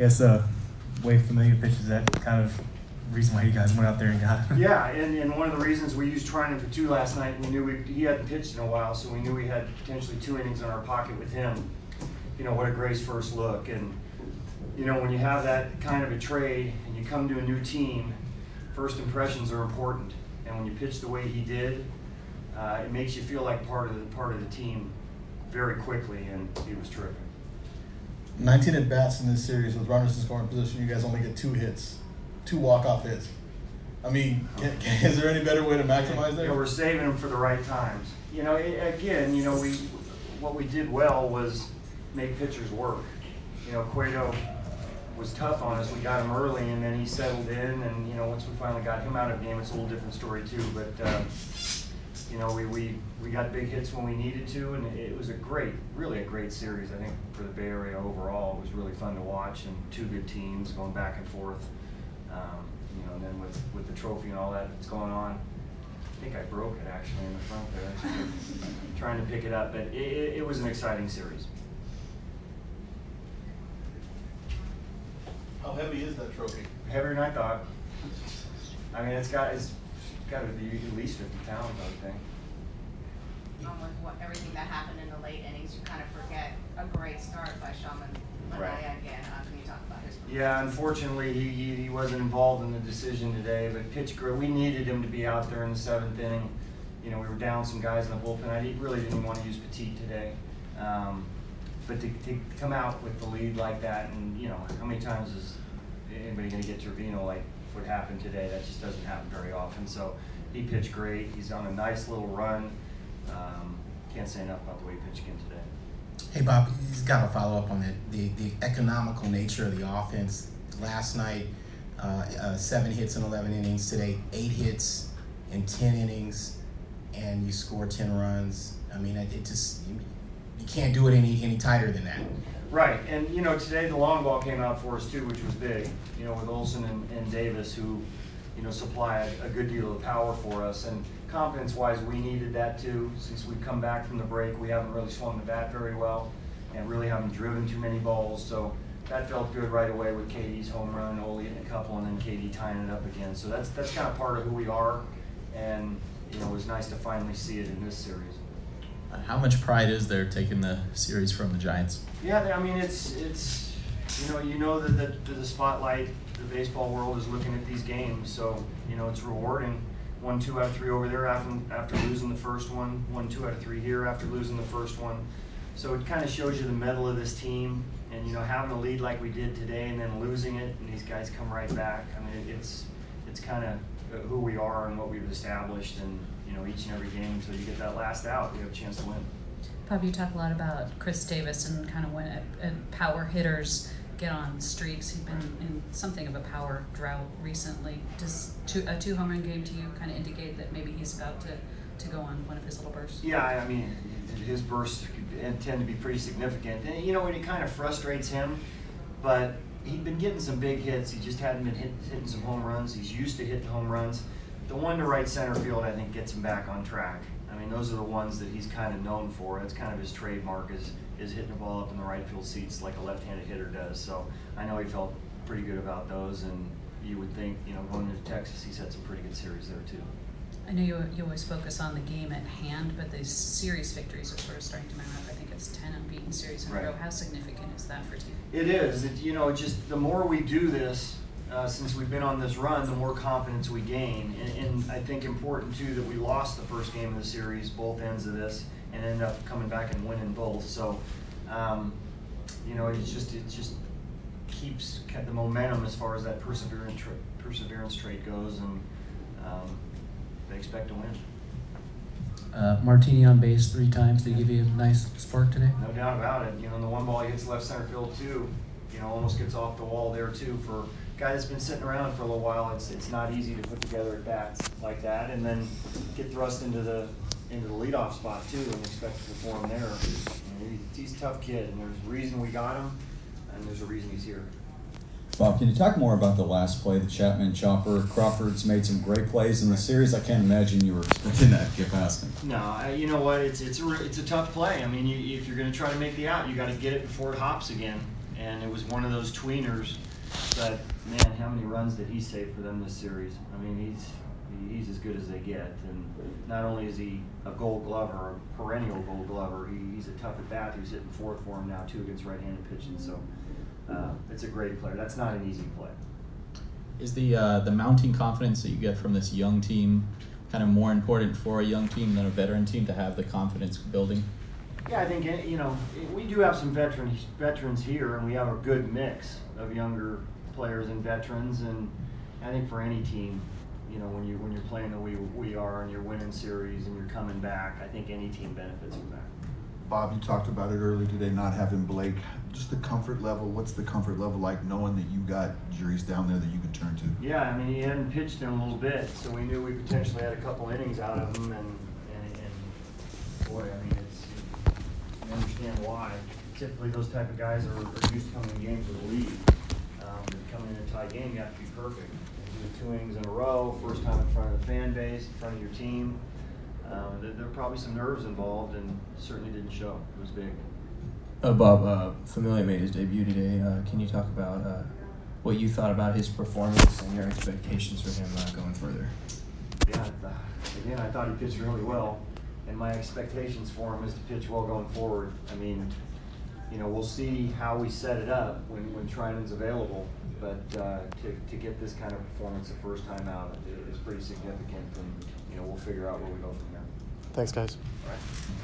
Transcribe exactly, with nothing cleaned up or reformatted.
guess uh, way familiar pitches. That kind of reason why you guys went out there and got him. Yeah, and, and one of the reasons we used Trinan for two last night, we knew we, he hadn't pitched in a while, so we knew we had potentially two innings in our pocket with him. You know, what a Gray's first look. And, you know, when you have that kind of a trade and you come to a new team, first impressions are important. And when you pitch the way he did, uh, it makes you feel like part of the part of the team very quickly, and he was terrific. nineteen at bats in this series with runners in scoring position. You guys only get two hits, two walk-off hits. I mean, can, can, is there any better way to maximize that? You know, we're saving them for the right times. You know, it, again, you know, we what we did well was make pitchers work. You know, Cueto was tough on us. We got him early, and then he settled in. And you know, once we finally got him out of the game, it's a little different story too. But uh, you know, we, we we got big hits when we needed to, and it was a great, really a great series. I think for the Bay Area overall, it was really fun to watch, and two good teams going back and forth. Um, you know, and then with with the trophy and all that that's going on. I think I broke it actually in the front there. Trying to pick it up, but it, it, it was an exciting series. How heavy is that trophy? Heavier than I thought. I mean, it's got it's got to be at least fifty pounds, I would think. Um, with what, everything that happened in the late innings, you kind of forget a great start by Shaman Lanaya Right. again. Uh, can you talk about his performance? Yeah, unfortunately, he, he he wasn't involved in the decision today, but pitch great. We needed him to be out there in the seventh inning. You know, we were down some guys in the bullpen. I didn't- really didn't want to use Petit today. Um, but to, to come out with the lead like that, and you know, how many times is anybody going to get Trevino like what happened today? That just doesn't happen very often. So he pitched great. He's on a nice little run. Um, can't say enough about the way he pitched again today. Hey Bob, he's got to follow up on that. The the economical nature of the offense. Last night, uh, uh, seven hits in eleven innings. Today, eight hits in ten innings, and you score ten runs. I mean, it, it just you, you can't do it any any tighter than that. Right, and you know, today the long ball came out for us too, which was big. You know, with Olson and, and Davis, who, you know, supply a, a good deal of power for us. And confidence-wise, we needed that too. Since we've come back from the break, we haven't really swung the bat very well, and really haven't driven too many balls. So that felt good right away with K D's home run, Ole hitting a couple, and then K D tying it up again. So that's that's kind of part of who we are, and you know, it was nice to finally see it in this series. How much pride is there taking the series from the Giants? Yeah, I mean, it's, it's you know, you know that the, the spotlight, the baseball world is looking at these games, so, you know, it's rewarding. One, two out of three over there after, after losing the first one, one, two out of three here after losing the first one. So it kind of shows you the mettle of this team, and, you know, having a lead like we did today and then losing it, and these guys come right back. I mean, it, it's, it's kind of who we are and what we've established, and, you know, each and every game until you get that last out, we have a chance to win. Bob, you talk a lot about Chris Davis and kind of when a, a power hitters get on streaks. He's been in something of a power drought recently. Does two, a two home run game to you kind of indicate that maybe he's about to, to go on one of his little bursts? Yeah, I mean, his bursts tend to be pretty significant. And, you know, it kind of frustrates him, but he'd been getting some big hits. He just hadn't been hit, hitting some home runs. He's used to hitting home runs. The one to right center field, I think, gets him back on track. I mean, those are the ones that he's kind of known for. That's kind of his trademark, is, is hitting the ball up in the right field seats like a left-handed hitter does. So I know he felt pretty good about those, and you would think, you know, going into Texas, he's had some pretty good series there too. I know you, you always focus on the game at hand, but these series victories are sort of starting to mount up. I think it's ten unbeaten series in a Right. row. How significant is that for you? It is. It, you know, just the more we do this, uh, since we've been on this run, the more confidence we gain. And, and I think important too that we lost the first game of the series, both ends of this, and ended up coming back and winning both. So, um, you know, it's just it just keeps the momentum as far as that perseverance tra- perseverance trait goes, and um, they expect to win. Uh, Martini on base three times. Did he give you a nice spark today? No doubt about it. You know, and the one ball he hits left center field too, you know, almost gets off the wall there too. For a guy that's been sitting around for a little while, it's it's not easy to put together at bats like that, and then get thrust into the into the leadoff spot too, and expect to perform there. You know, he, he's a tough kid, and there's a reason we got him, and there's a reason he's here. Bob, can you talk more about the last play, the Chapman chopper? Crawford's made some great plays in the series. I can't imagine you were expecting that to get past him. No, I, you know what? It's it's a it's a tough play. I mean, you, if you're going to try to make the out, you got to get it before it hops again. and it was one of those tweeners. But man, how many runs did he save for them this series? I mean, he's he's as good as they get. And not only is he a Gold Glover, a perennial Gold Glover, he, he's a tough at bat. He's hitting fourth for him now too against right-handed pitching. So uh, it's a great player. That's not an easy play. Is the uh, the mounting confidence that you get from this young team kind of more important for a young team than a veteran team to have the confidence building? Yeah, I think, you know, we do have some veterans veterans here, and we have a good mix of younger players and veterans. And I think for any team, you know, when you when you're playing the way we are and you're winning series and you're coming back, I think any team benefits from that. Bob, you talked about it earlier today, not having Blake. Just the comfort level. What's the comfort level like knowing that you got juries down there that you can turn to? Yeah, I mean, he hadn't pitched in a little bit, so we knew we potentially had a couple innings out of him, and and, and boy, I mean, it's you understand why. Typically, those type of guys are, are used to coming in games with a lead. Um, but coming in a tie game, you have to be perfect. You do two innings in a row, first time in front of the fan base, in front of your team. Um, there, there were probably some nerves involved, and certainly didn't show. It was big. Uh, Bob, uh, Familia made his debut today. Uh, can you talk about uh, what you thought about his performance and your expectations for him uh, going further? Yeah, again, I thought he pitched really well, and my expectations for him is to pitch well going forward. I mean, you know, we'll see how we set it up when, when Treinen's available, but uh, to, to get this kind of performance the first time out is pretty significant, and, you know, we'll figure out where we go from there. Thanks, guys. All right.